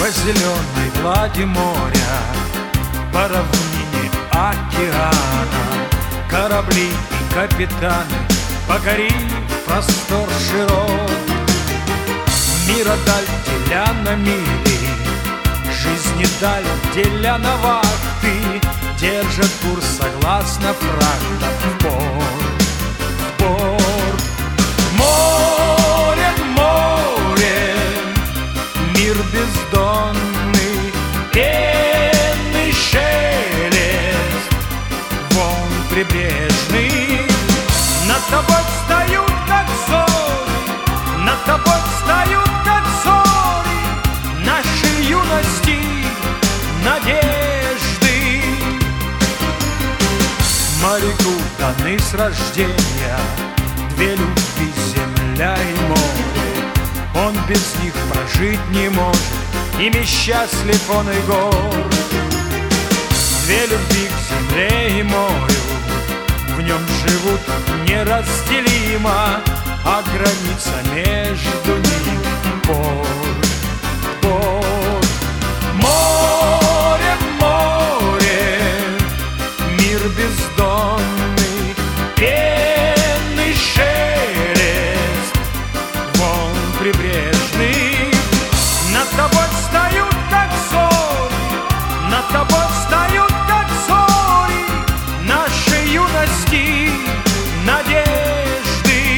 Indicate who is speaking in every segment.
Speaker 1: По зеленой глади моря, по равнине океана, корабли и капитаны, покорив простор широт. Мира даль деля на мили, жизни даль деля на вахты, держат курс согласно фрахтам в порт, в порт. Море, море, мир бездонный, пенный шелест, волн прибрежный. Над тобой встают, как зори, над тобой встают, как зори, нашей юности надежды. Моряку даны с рождения две любви, земля и море. Он без них прожить не может, ими счастлив он и горд. Две любви к земле и морю, в нем живут неразделимо, а граница между ними порт, порт. Море, море, мир бездонный, пенный шелест, волн прибрежный. Над тобой встают, как зори, над тобой встают, как зори, нашей юности надежды.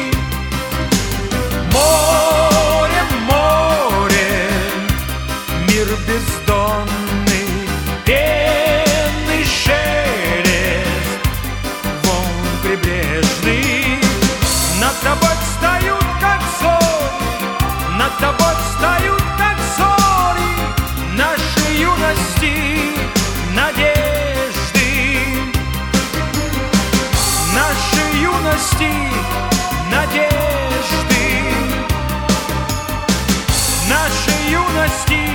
Speaker 1: Море, море, мир бездонный, пенный шелест, волн прибрежный. Над тобой встают, как зори, над тобой встают, как зори, нашей юности надежды, нашей юности надежды, нашей юности